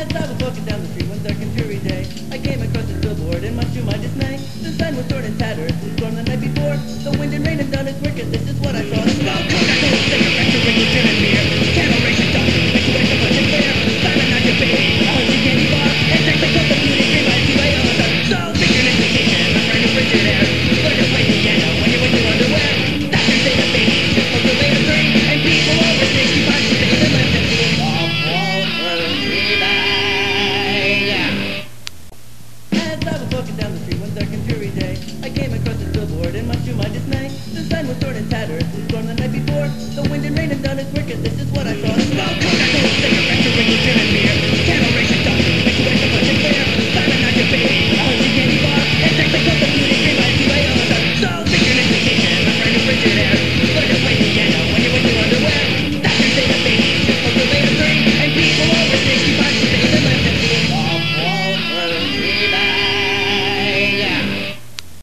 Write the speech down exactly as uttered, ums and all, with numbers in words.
As I was walking down the street one dark and dreary day, I came across this billboard, and much to my dismay, the sign was torn and tattered from the storm the night before. The wind and rain had done its work, and this is what I saw.